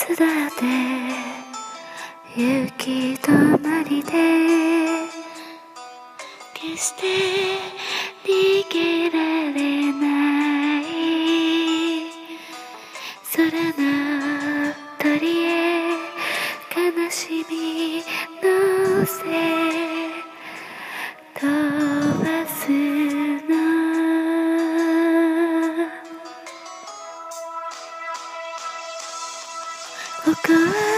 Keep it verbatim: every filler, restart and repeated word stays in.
つだって行き止まりで決して逃げられない空の鳥へ悲しみのせ飛ばすのここは